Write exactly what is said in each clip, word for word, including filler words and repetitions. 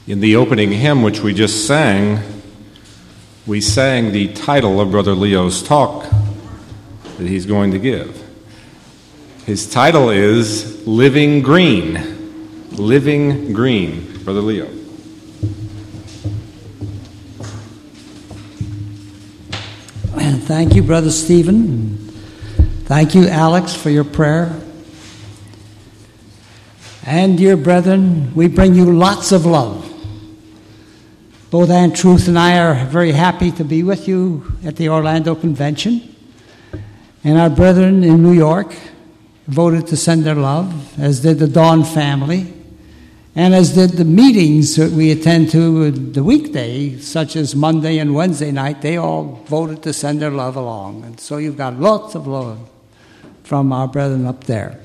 In the opening hymn, which we just sang, we sang the title of Brother Leo's talk that he's going to give. His title is Living Green. Living Green. Brother Leo. Thank you, Brother Stephen. Thank you, Alex, for your prayer. And dear brethren, we bring you lots of love. Both Aunt Truth and I are very happy to be with you at the Orlando Convention. And our brethren in New York voted to send their love, as did the Dawn family, and as did the meetings that we attend to the weekday, such as Monday and Wednesday night. They all voted to send their love along. And so you've got lots of love from our brethren up there.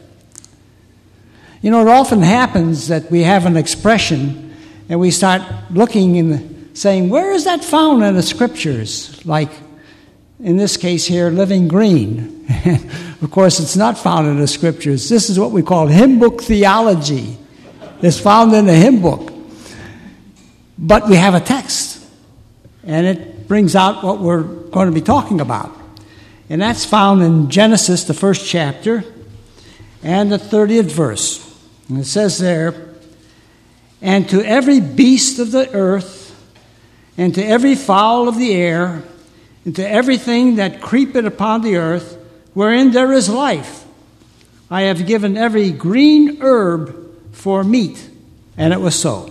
You know, it often happens that we have an expression and we start looking and saying, where is that found in the scriptures? Like, in this case here, living green. Of course, it's not found in the scriptures. This is what we call hymn book theology. It's found in the hymn book. But we have a text, and it brings out what we're going to be talking about. And that's found in Genesis, the first chapter, and the thirtieth verse. And it says there, and to every beast of the earth, and to every fowl of the air, and to everything that creepeth upon the earth, wherein there is life, I have given every green herb for meat. And it was so.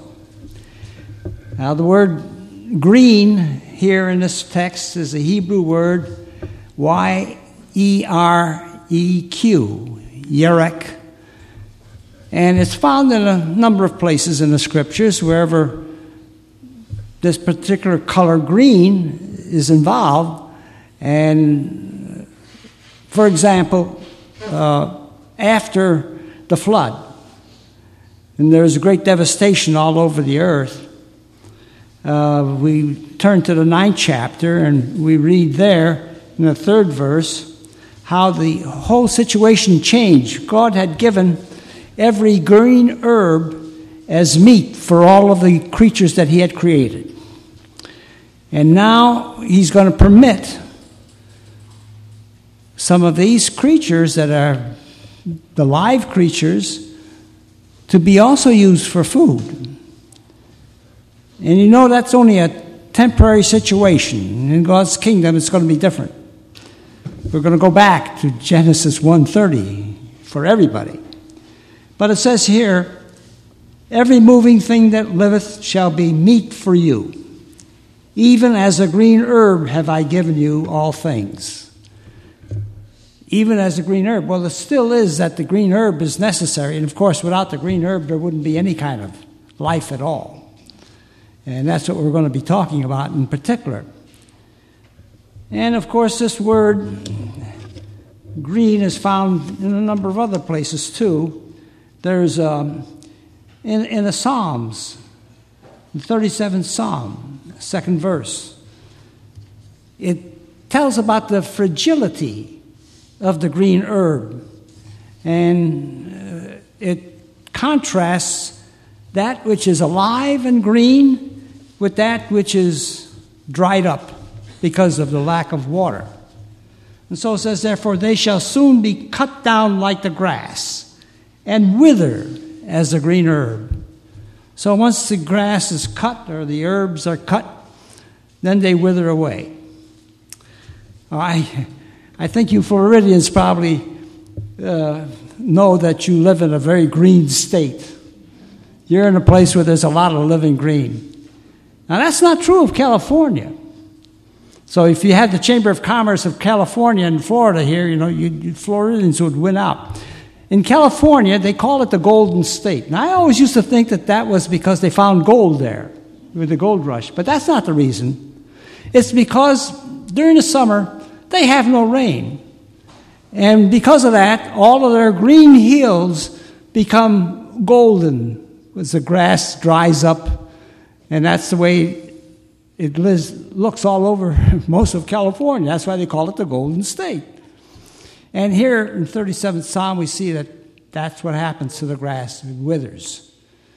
Now the word green here in this text is a Hebrew word, Y E R E Q, yerek. And it's found in a number of places in the scriptures, wherever this particular color green is involved. And for example, uh, after the flood, and there's great devastation all over the earth, uh, we turn to the ninth chapter and we read there in the third verse how the whole situation changed. God had given every green herb as meat for all of the creatures that he had created. And now he's going to permit some of these creatures that are the live creatures to be also used for food. And you know that's only a temporary situation. In God's kingdom, it's going to be different. We're going to go back to Genesis one thirty for everybody. But it says here, every moving thing that liveth shall be meat for you. Even as a green herb have I given you all things. Even as a green herb. Well, it still is that the green herb is necessary. And of course, without the green herb, there wouldn't be any kind of life at all. And that's what we're going to be talking about in particular. And of course, this word green is found in a number of other places too. There's um, in, in the Psalms, the thirty-seventh Psalm, second verse, it tells about the fragility of the green herb. And uh, it contrasts that which is alive and green with that which is dried up because of the lack of water. And so it says, therefore, they shall soon be cut down like the grass and wither as the green herb. So once the grass is cut or the herbs are cut, then they wither away. I, I think you Floridians probably uh, know that you live in a very green state. You're in a place where there's a lot of living green. Now that's not true of California. So if you had the Chamber of Commerce of California and Florida here, you know, you, you Floridians would win out. In California, they call it the Golden State. And I always used to think that that was because they found gold there with the gold rush. But that's not the reason. It's because during the summer, they have no rain. And because of that, all of their green hills become golden as the grass dries up. And that's the way it looks all over most of California. That's why they call it the Golden State. And here in the thirty-seventh Psalm, we see that that's what happens to the grass. It withers.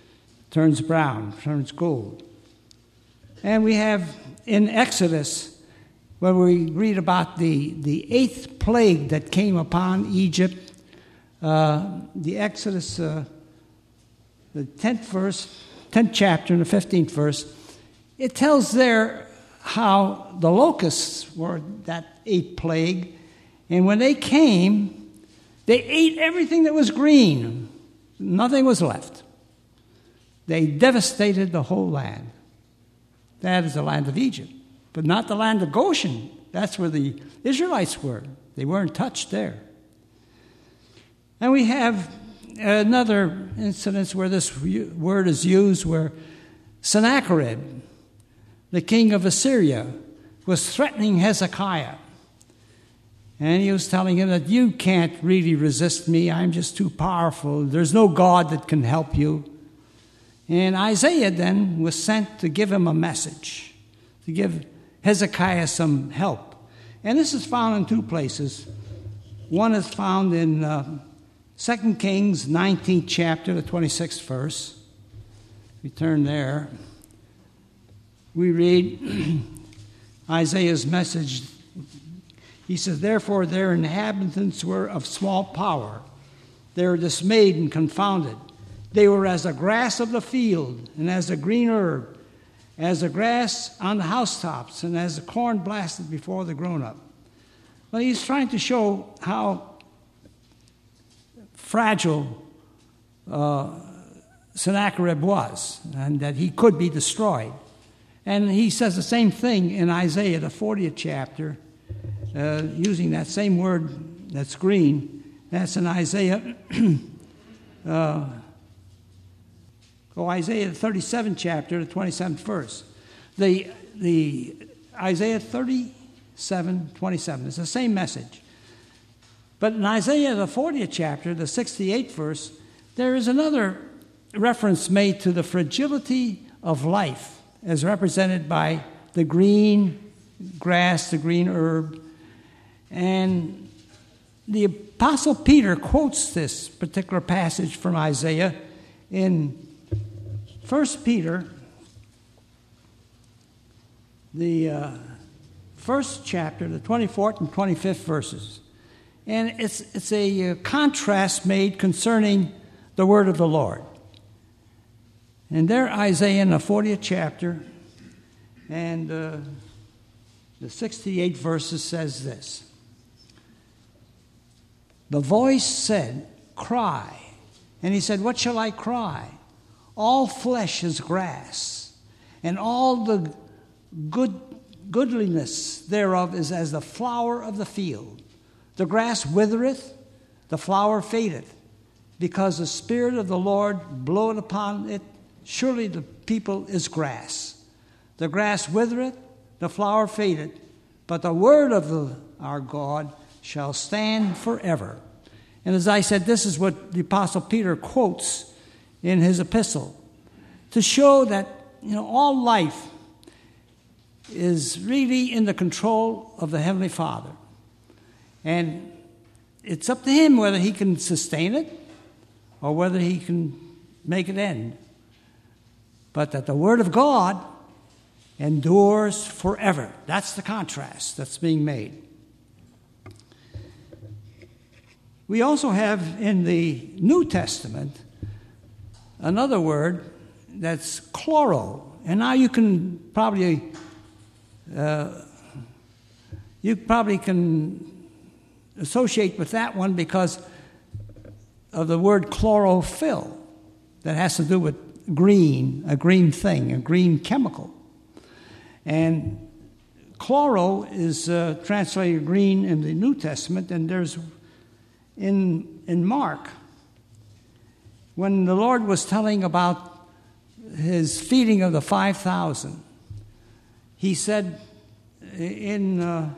turns brown, turns gold. And we have in Exodus, when we read about the, the eighth plague that came upon Egypt, uh, the Exodus, uh, the tenth verse, tenth chapter and the fifteenth verse, it tells there how the locusts were that eighth plague, and when they came, they ate everything that was green. Nothing was left. They devastated the whole land. That is the land of Egypt, but not the land of Goshen. That's where the Israelites were. They weren't touched there. And we have another incident where this word is used, where Sennacherib, the king of Assyria, was threatening Hezekiah. And he was telling him that you can't really resist me. I'm just too powerful. There's no God that can help you. And Isaiah then was sent to give him a message, to give Hezekiah some help. And this is found in two places. One is found in uh, Second Kings, nineteenth chapter, the twenty-sixth verse. We turn there. We read Isaiah's message. He says, therefore their inhabitants were of small power. They were dismayed and confounded. They were as the grass of the field, and as the green herb, as the grass on the housetops, and as the corn blasted before the grown-up. Well, he's trying to show how fragile uh, Sennacherib was, and that he could be destroyed. And he says the same thing in Isaiah, the fortieth chapter, uh, using that same word that's green. That's in Isaiah, uh, oh, Isaiah, the thirty-seventh chapter, the twenty-seventh verse. The, the Isaiah thirty-seven, twenty-seven, it's the same message. But in Isaiah, the fortieth chapter, the sixty-eighth verse, there is another reference made to the fragility of life, as represented by the green grass, the green herb. And the Apostle Peter quotes this particular passage from Isaiah in First Peter, the uh, first chapter, the twenty-fourth and twenty-fifth verses. And it's, it's a contrast made concerning the word of the Lord. And there Isaiah in the fortieth chapter and uh, the sixty-eighth verses says this. The voice said, cry. And he said, what shall I cry? All flesh is grass, and all the good goodliness thereof is as the flower of the field. The grass withereth, the flower fadeth, because the Spirit of the Lord bloweth upon it. Surely the people is grass. The grass withereth, the flower fadeth, but the word of the, our God shall stand forever. And as I said, this is what the Apostle Peter quotes in his epistle, to show that, you know, all life is really in the control of the Heavenly Father. And it's up to him whether he can sustain it or whether he can make it end. But that the Word of God endures forever. That's the contrast that's being made. We also have in the New Testament another word that's chloro. And now you can probably, uh, you probably can associate with that one because of the word chlorophyll that has to do with green, a green thing, a green chemical. And chloro is uh, translated green in the New Testament, and there's in in Mark, when the Lord was telling about his feeding of the five thousand, he said in uh,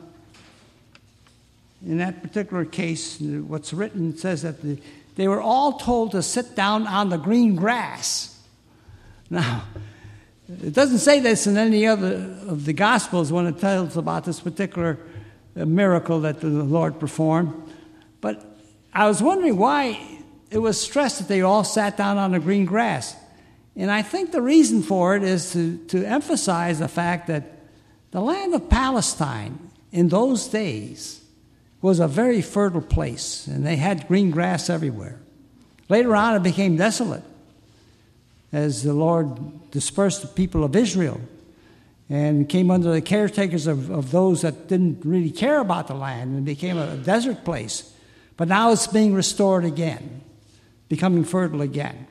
in that particular case, what's written says that the, they were all told to sit down on the green grass. Now, it doesn't say this in any other of the Gospels when it tells about this particular miracle that the Lord performed. But I was wondering why it was stressed that they all sat down on the green grass. And I think the reason for it is to, to emphasize the fact that the land of Palestine in those days was a very fertile place, and they had green grass everywhere. Later on, it became desolate as the Lord dispersed the people of Israel and came under the caretakers of, of those that didn't really care about the land, and became a desert place. But now it's being restored again, becoming fertile again.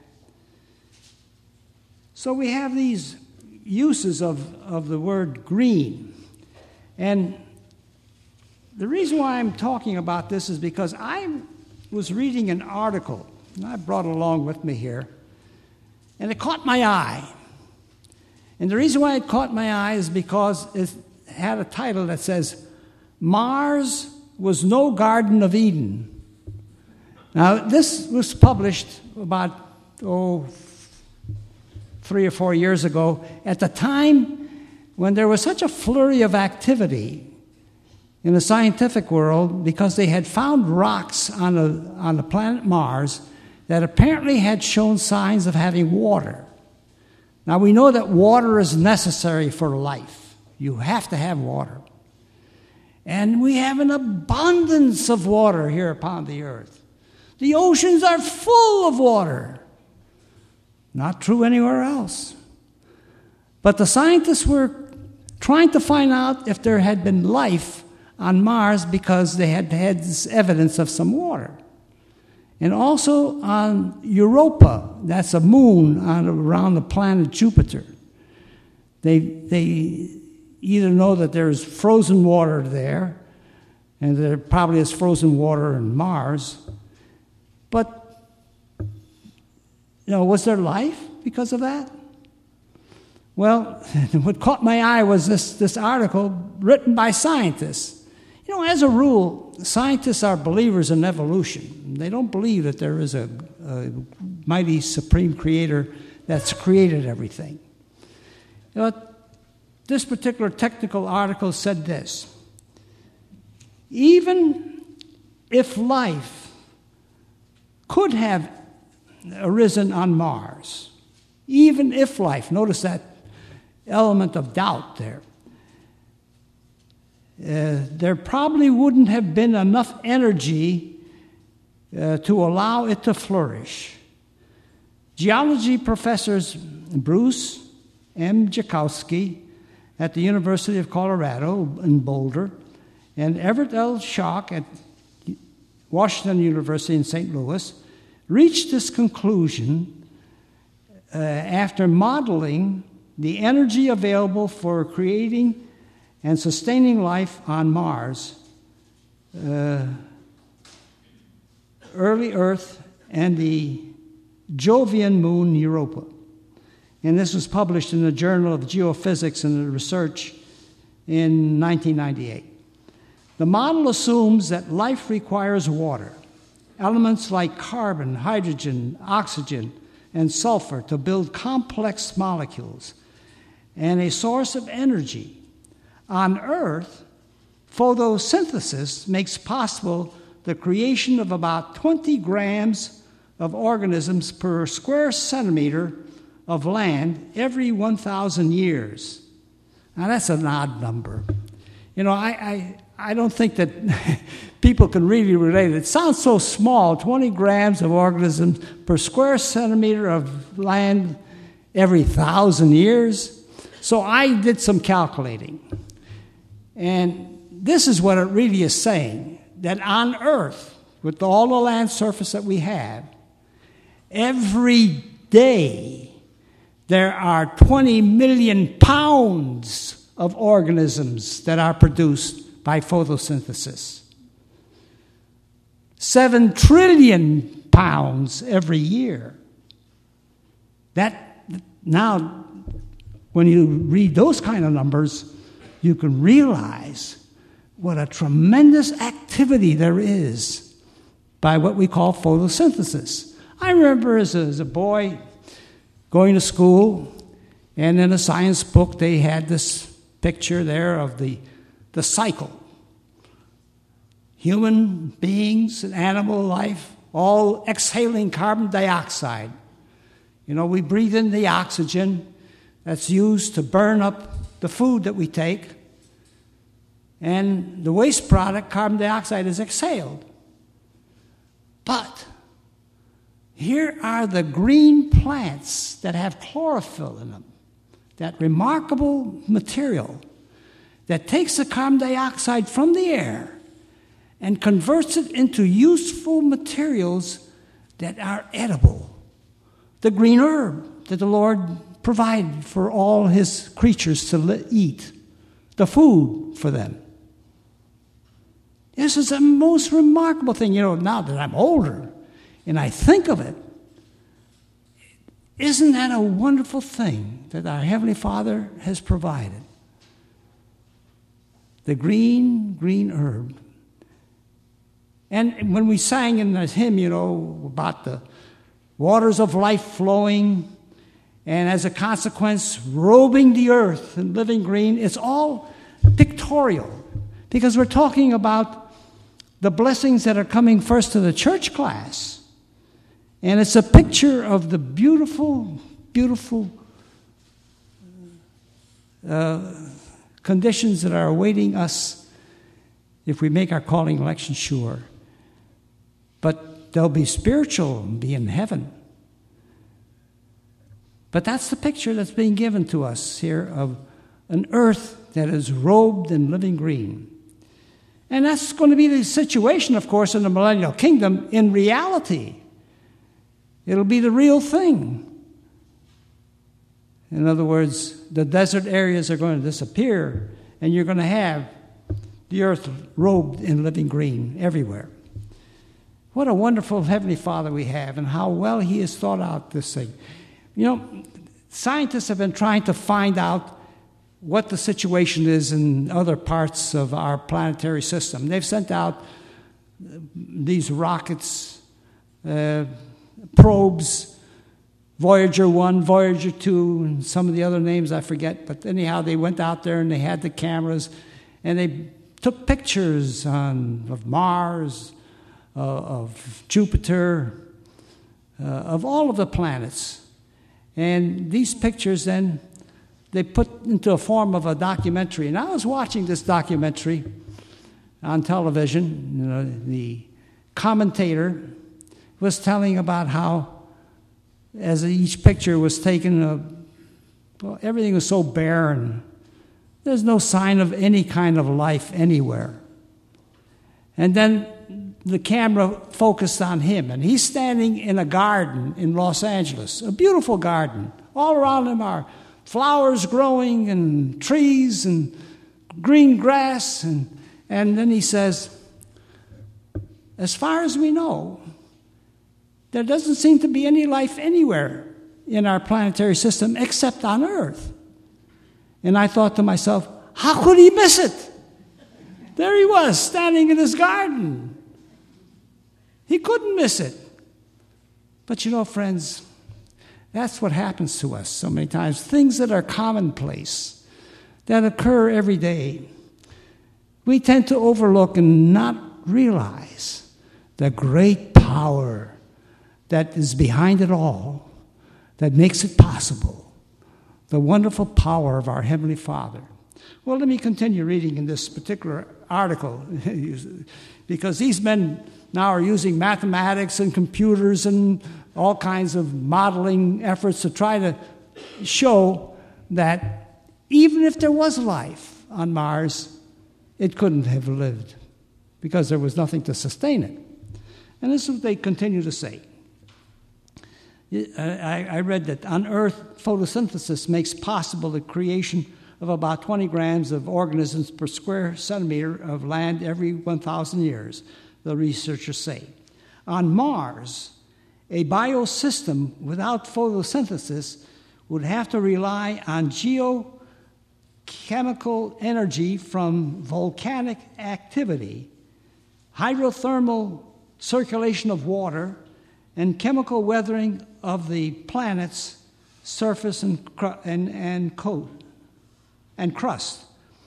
So we have these uses of, of the word green. And the reason why I'm talking about this is because I was reading an article, and I brought it along with me here, and it caught my eye. And the reason why it caught my eye is because it had a title that says, Mars was no Garden of Eden. Now, this was published about, oh, three or four years ago, at the time when there was such a flurry of activity in the scientific world because they had found rocks on the, on the planet Mars that apparently had shown signs of having water. Now, we know that water is necessary for life. You have to have water. And we have an abundance of water here upon the earth. The oceans are full of water. Not true anywhere else. But the scientists were trying to find out if there had been life on Mars because they had had this evidence of some water. And also on Europa, that's a moon on, around the planet Jupiter. They, they either know that there's frozen water there, and there probably is frozen water in Mars, but, you know, was there life because of that? Well, what caught my eye was this, this article written by scientists. You know, as a rule, scientists are believers in evolution. They don't believe that there is a, a mighty supreme creator that's created everything. You know, this particular technical article said this: even if life could have arisen on Mars, even if life, notice that element of doubt there, uh, there probably wouldn't have been enough energy uh, to allow it to flourish. Geology professors Bruce M. Jakowski at the University of Colorado in Boulder and Everett L. Schock at Washington University in Saint Louis reached this conclusion uh, after modeling the energy available for creating and sustaining life on Mars, uh, early Earth, and the Jovian moon Europa. And this was published in the Journal of Geophysics and Research in nineteen ninety-eight. The model assumes that life requires water, elements like carbon, hydrogen, oxygen, and sulfur to build complex molecules, and a source of energy. On Earth, photosynthesis makes possible the creation of about twenty grams of organisms per square centimeter of land every one thousand years. Now, that's an odd number. You know, I, I, I don't think that people can really relate it. It sounds so small, twenty grams of organisms per square centimeter of land every thousand years. So I did some calculating. And this is what it really is saying, that on Earth, with all the land surface that we have, every day there are twenty million pounds of organisms that are produced by photosynthesis. Seven trillion pounds every year. That, now, when you read those kind of numbers, you can realize what a tremendous activity there is by what we call photosynthesis. I remember as a, as a boy going to school, and in a science book they had this picture there of the, the cycle. Human beings and animal life all exhaling carbon dioxide. You know, we breathe in the oxygen that's used to burn up the food that we take, and the waste product, carbon dioxide, is exhaled. But here are the green plants that have chlorophyll in them, that remarkable material that takes the carbon dioxide from the air and converts it into useful materials that are edible. The green herb that the Lord provided for all his creatures to eat, the food for them. This is the most remarkable thing. You know, now that I'm older and I think of it, isn't that a wonderful thing that our Heavenly Father has provided? The green, green herb. And when we sang in the hymn, you know, about the waters of life flowing, and as a consequence, robing the earth in living green, it's all pictorial, because we're talking about the blessings that are coming first to the church class. And it's a picture of the beautiful, beautiful uh, conditions that are awaiting us if we make our calling election sure. But they'll be spiritual and be in heaven. But that's the picture that's being given to us here of an earth that is robed in living green. And that's going to be the situation, of course, in the millennial kingdom in reality. It'll be the real thing. In other words, the desert areas are going to disappear, and you're going to have the earth robed in living green everywhere. What a wonderful Heavenly Father we have, and how well He has thought out this thing. You know, scientists have been trying to find out what the situation is in other parts of our planetary system. They've sent out these rockets, uh, probes, Voyager one, Voyager two, and some of the other names I forget. But anyhow, they went out there and they had the cameras, and they took pictures on, of Mars, uh, of Jupiter, uh, of all of the planets. And these pictures then, they put into a form of a documentary. And I was watching this documentary on television. You know, the commentator was telling about how, as each picture was taken, uh, well, everything was so barren. There's no sign of any kind of life anywhere. And then the camera focused on him, and he's standing in a garden in Los Angeles, a beautiful garden. All around him are flowers growing and trees and green grass. And, and then he says, as far as we know, there doesn't seem to be any life anywhere in our planetary system except on Earth. And I thought to myself, how could he miss it? There he was, standing in his garden. He couldn't miss it. But you know, friends, that's what happens to us so many times. Things that are commonplace, that occur every day, we tend to overlook and not realize the great power that is behind it all, that makes it possible, the wonderful power of our Heavenly Father. Well, let me continue reading in this particular article, because these men now are using mathematics and computers and all kinds of modeling efforts to try to show that even if there was life on Mars, it couldn't have lived because there was nothing to sustain it. And this is what they continue to say. I, I read that on Earth, photosynthesis makes possible the creation of about twenty grams of organisms per square centimeter of land every one thousand years, the researchers say. On Mars, a biosystem without photosynthesis would have to rely on geochemical energy from volcanic activity, hydrothermal circulation of water, and chemical weathering of the planet's surface and, and, and coat and crust.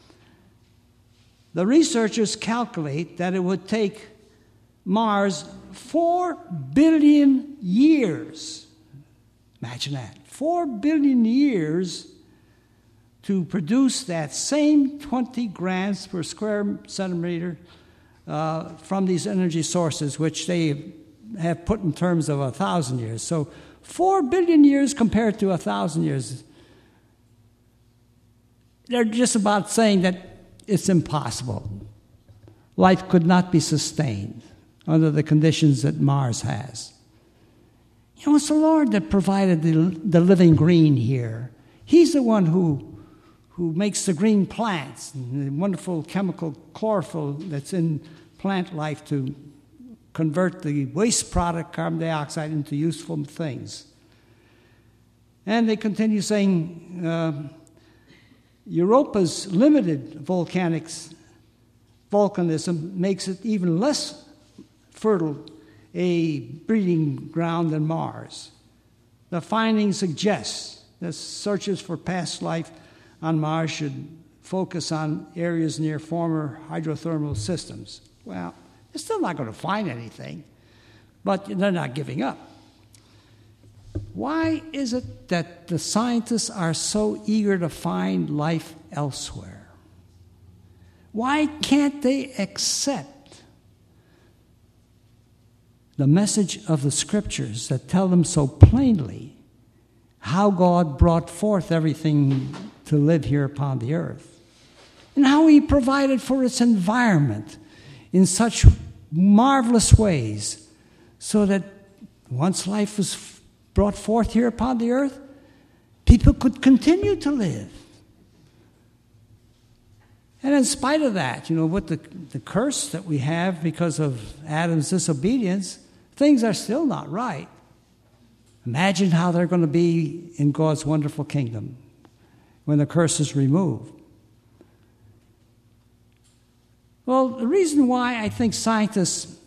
The researchers calculate that it would take Mars four billion years, Imagine that. Four billion years to produce that same twenty grams per square centimeter uh, from these energy sources, which they have put in terms of a thousand years. So four billion years compared to a thousand years. They're just about saying that it's impossible. Life could not be sustained under the conditions that Mars has. You know, it's the Lord that provided the, the living green here. He's the one who, who makes the green plants, and the wonderful chemical chlorophyll that's in plant life to convert the waste product, carbon dioxide, into useful things. And they continue saying uh, Europa's limited volcanics, volcanism makes it even less fertile a breeding ground than Mars. The findings suggest that searches for past life on Mars should focus on areas near former hydrothermal systems. Well, they're still not going to find anything, but they're not giving up. Why is it that the scientists are so eager to find life elsewhere? Why can't they accept the message of the Scriptures that tell them so plainly how God brought forth everything to live here upon the earth, and how He provided for its environment in such marvelous ways, so that once life was brought forth here upon the earth, people could continue to live. And in spite of that, you know, with the, the curse that we have because of Adam's disobedience, things are still not right. Imagine how they're going to be in God's wonderful kingdom when the curse is removed. Well, the reason why I think scientists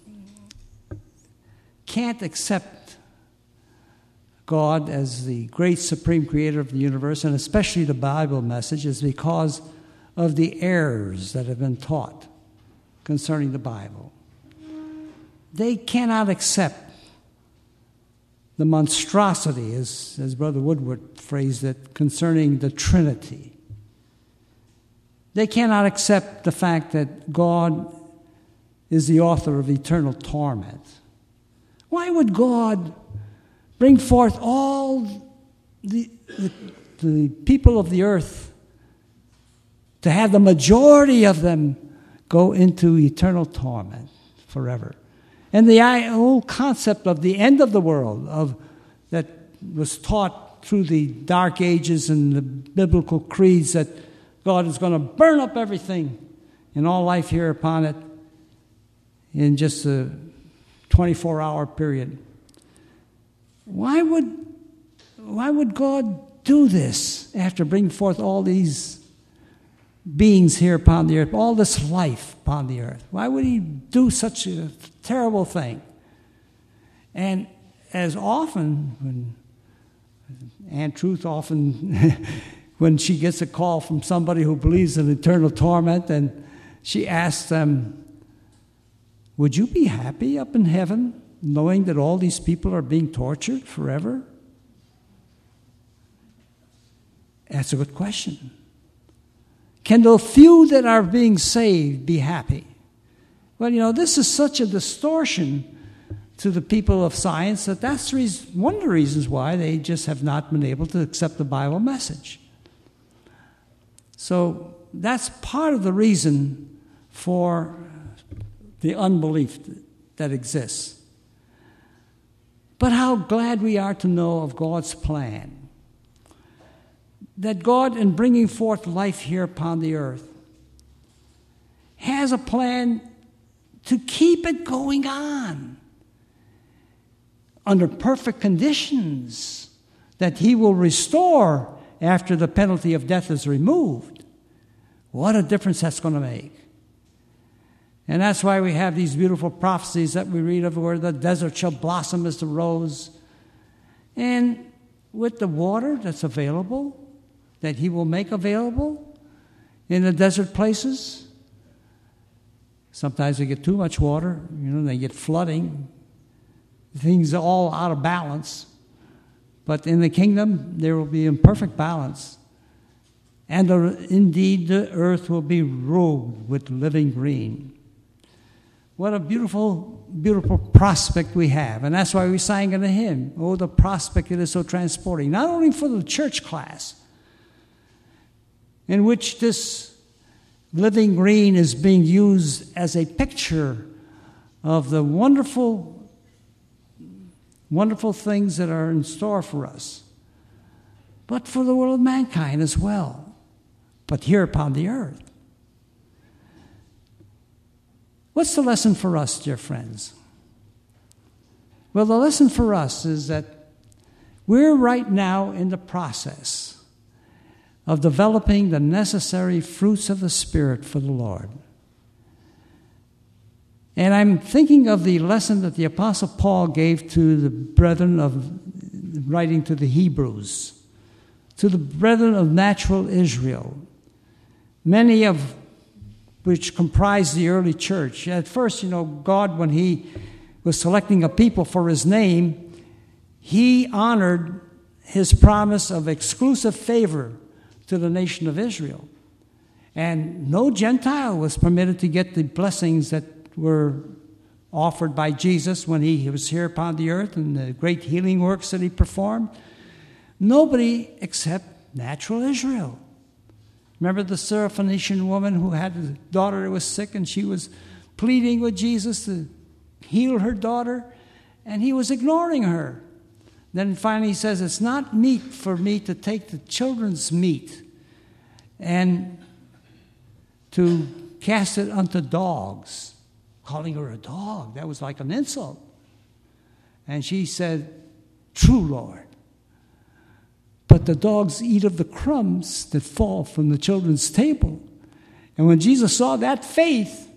can't accept God as the great supreme creator of the universe, and especially the Bible message, is because of the errors that have been taught concerning the Bible. They cannot accept the monstrosity, as, as Brother Woodward phrased it, concerning the Trinity. They cannot accept the fact that God is the author of eternal torment. Why would God bring forth all the, the, the people of the earth to have the majority of them go into eternal torment forever? And the whole concept of the end of the world, of that was taught through the Dark Ages and the biblical creeds, that God is going to burn up everything and all life here upon it in just a twenty-four hour period. Why would, why would God do this after bringing forth all these beings here upon the earth, all this life upon the earth? Why would He do such a terrible thing? And as often, when Aunt Truth often, when she gets a call from somebody who believes in eternal torment, and she asks them, would you be happy up in heaven knowing that all these people are being tortured forever? That's a good question. Can the few that are being saved be happy? Well, you know, this is such a distortion to the people of science that that's one of the reasons why they just have not been able to accept the Bible message. So that's part of the reason for the unbelief that exists. But how glad we are to know of God's plan. That God, in bringing forth life here upon the earth, has a plan to keep it going on under perfect conditions that He will restore after the penalty of death is removed. What a difference that's going to make. And that's why we have these beautiful prophecies that we read of, where the desert shall blossom as the rose. And with the water that's available, that He will make available in the desert places. Sometimes they get too much water, you know, they get flooding. Things are all out of balance. But in the kingdom, there will be imperfect balance. And the, indeed, the earth will be robed with living green. What a beautiful, beautiful prospect we have. And that's why we sang in the hymn, oh, the prospect, it is so transporting. Not only for the church class, in which this living green is being used as a picture of the wonderful, wonderful things that are in store for us, but for the world of mankind as well, but here upon the earth. What's the lesson for us, dear friends? Well, the lesson for us is that we're right now in the process of developing the necessary fruits of the Spirit for the Lord. And I'm thinking of the lesson that the Apostle Paul gave to the brethren of, writing to the Hebrews, to the brethren of natural Israel, many of which comprised the early church. At first, you know, God, when he was selecting a people for his name, he honored his promise of exclusive favor to the nation of Israel. And no Gentile was permitted to get the blessings that were offered by Jesus when he was here upon the earth and the great healing works that he performed. Nobody except natural Israel. Remember the Syrophoenician woman who had a daughter that was sick, and she was pleading with Jesus to heal her daughter, and he was ignoring her. Then finally he says, it's not meet for me to take the children's meat and to cast it unto dogs. Calling her a dog, that was like an insult. And she said, true, Lord. But the dogs eat of the crumbs that fall from the children's table. And when Jesus saw that faith,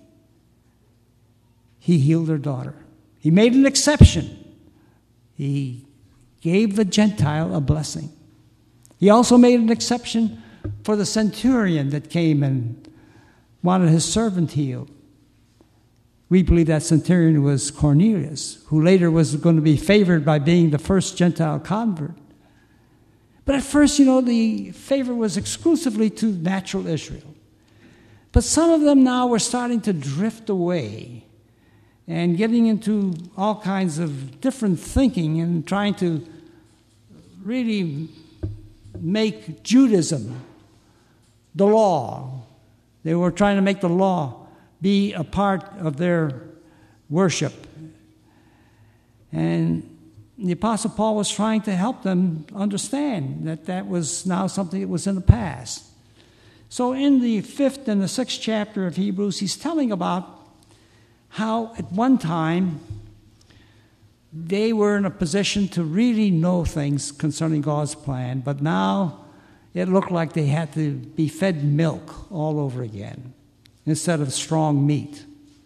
he healed her daughter. He made an exception. He gave the Gentile a blessing. He also made an exception for the centurion that came and wanted his servant healed. We believe that centurion was Cornelius, who later was going to be favored by being the first Gentile convert. But at first, you know, the favor was exclusively to natural Israel. But some of them now were starting to drift away and getting into all kinds of different thinking and trying to really make Judaism the law. They were trying to make the law be a part of their worship. And the Apostle Paul was trying to help them understand that that was now something that was in the past. So in the fifth and the sixth chapter of Hebrews, he's telling about how at one time they were in a position to really know things concerning God's plan, but now it looked like they had to be fed milk all over again instead of strong meat.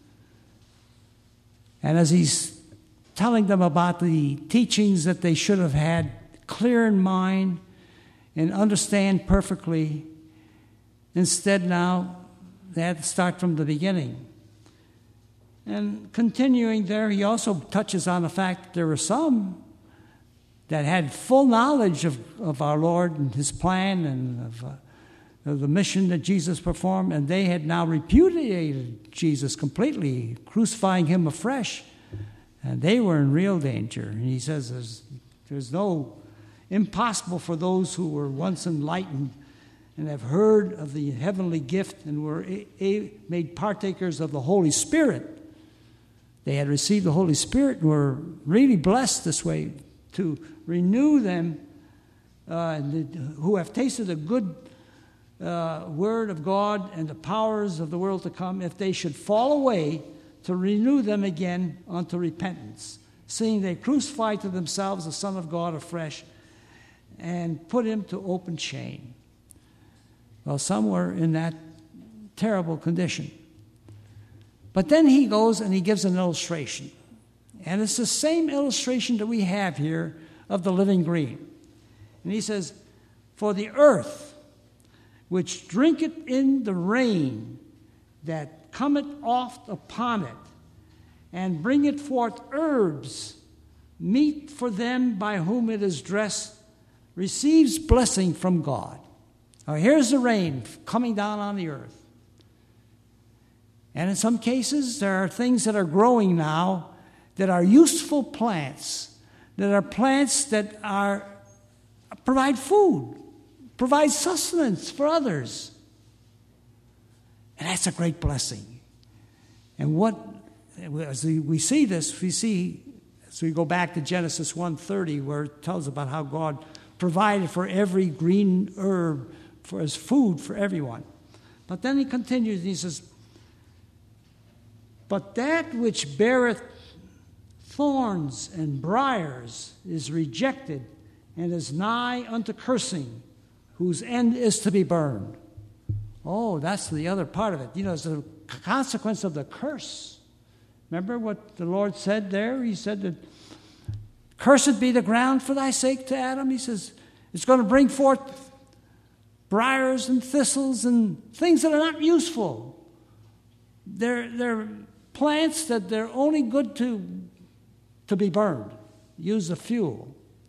And as he's telling them about the teachings that they should have had clear in mind and understand perfectly, instead now they had to start from the beginning. And continuing there, he also touches on the fact that there were some that had full knowledge of, of our Lord and his plan and of, uh, of the mission that Jesus performed, and they had now repudiated Jesus completely, crucifying him afresh. And they were in real danger. And he says there's, there's no impossible for those who were once enlightened and have heard of the heavenly gift and were a, a, made partakers of the Holy Spirit. They had received the Holy Spirit and were really blessed this way to renew them uh, who have tasted the good uh, word of God and the powers of the world to come, if they should fall away, to renew them again unto repentance, seeing they crucified to themselves the Son of God afresh and put him to open shame. Well, some were in that terrible condition. But then he goes and he gives an illustration. And it's the same illustration that we have here of the living green. And he says, for the earth, which drinketh in the rain that cometh oft upon it, and bringeth forth herbs, meat for them by whom it is dressed receives blessing from God. Now, here's the rain coming down on the earth. And in some cases, there are things that are growing now that are useful plants, that are plants that are provide food, provide sustenance for others. And that's a great blessing. And what, as we see this, we see, as we go back to Genesis one thirty, where it tells about how God provided for every green herb for as food for everyone. But then he continues, and he says, but that which beareth thorns and briars is rejected and is nigh unto cursing, whose end is to be burned. Oh, that's the other part of it. You know, it's a consequence of the curse. Remember what the Lord said there? He said that, cursed be the ground for thy sake to Adam. He says, it's going to bring forth briars and thistles and things that are not useful. They're, they're plants that they're only good to, to be burned, use the fuel.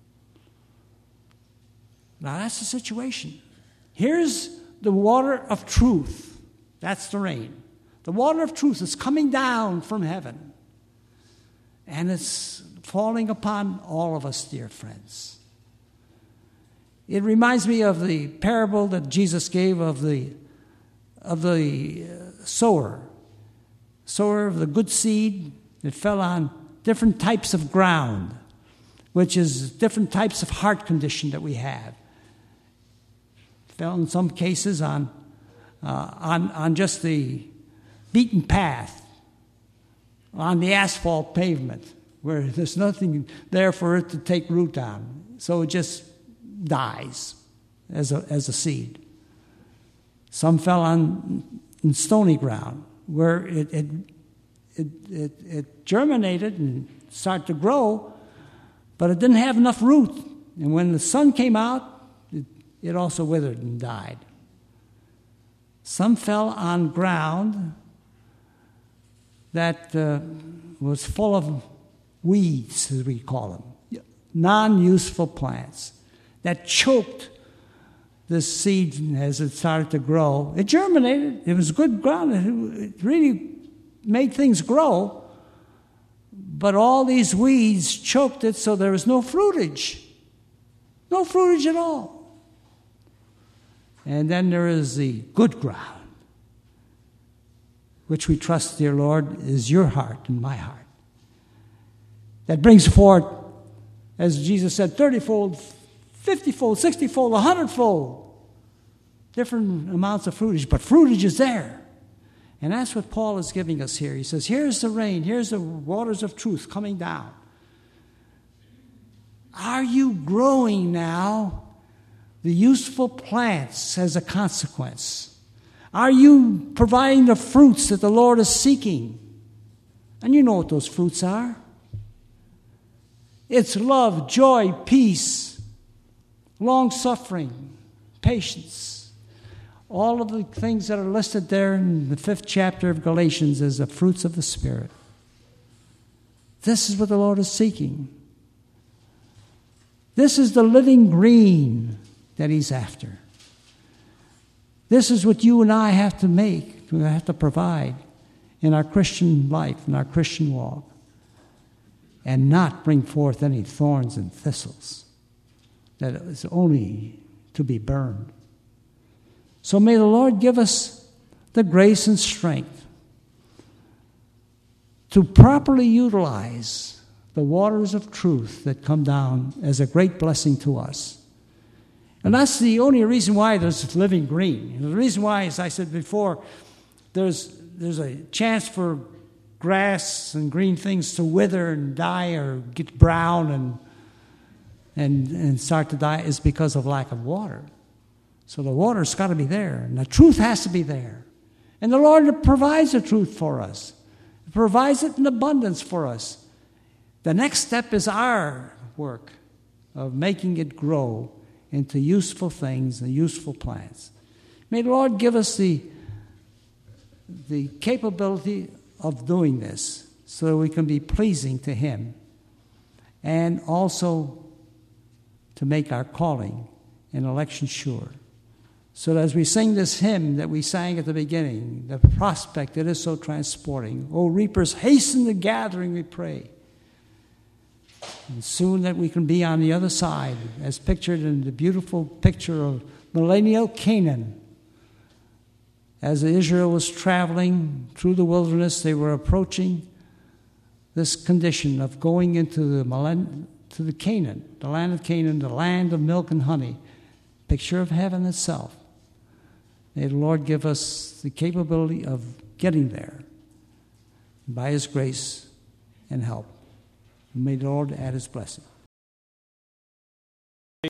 Now that's the situation. Here's the water of truth. That's the rain. The water of truth is coming down from heaven. And it's falling upon all of us, dear friends. It reminds me of the parable that Jesus gave of the, of the uh, sower. Sower of the good seed that fell on different types of ground, which is different types of heart condition that we have. Fell in some cases on, uh, on, on just the beaten path, on the asphalt pavement, where there's nothing there for it to take root on. So it just dies as a, as a seed. Some fell on in stony ground, where it, it, it, it, it germinated and started to grow, but it didn't have enough root. And when the sun came out, it also withered and died. Some fell on ground that uh, was full of weeds, as we call them, non-useful plants that choked the seed as it started to grow. It germinated. It was good ground. It really made things grow. But all these weeds choked it, so there was no fruitage. No fruitage at all. And then there is the good ground, which we trust, dear Lord, is your heart and my heart. That brings forth, as Jesus said, thirty-fold, fifty-fold, sixty-fold, a hundred-fold. Different amounts of fruitage, but fruitage is there. And that's what Paul is giving us here. He says, here's the rain, here's the waters of truth coming down. Are you growing now the useful plants as a consequence? Are you providing the fruits that the Lord is seeking? And you know what those fruits are. It's love, joy, peace, long-suffering, patience. All of the things that are listed there in the fifth chapter of Galatians as the fruits of the Spirit. This is what the Lord is seeking. This is the living green that he's after. This is what you and I have to make, we have to provide in our Christian life, in our Christian walk, and not bring forth any thorns and thistles that is only to be burned. So may the Lord give us the grace and strength to properly utilize the waters of truth that come down as a great blessing to us. And that's the only reason why there's living green. The reason why, as I said before, there's there's a chance for grass and green things to wither and die or get brown and and and start to die is because of lack of water. So the water's got to be there, and the truth has to be there. And the Lord provides the truth for us. He provides it in abundance for us. The next step is our work of making it grow into useful things and useful plants. May the Lord give us the, the capability of doing this so that we can be pleasing to Him and also to make our calling and election sure. So that as we sing this hymn that we sang at the beginning, the prospect that is so transporting, O reapers, hasten the gathering, we pray. And soon that we can be on the other side, as pictured in the beautiful picture of millennial Canaan. As Israel was traveling through the wilderness, they were approaching this condition of going into the millenn- to the Canaan, the land of Canaan, the land of milk and honey, picture of heaven itself. May the Lord give us the capability of getting there by His grace and help. And may the Lord add His blessing.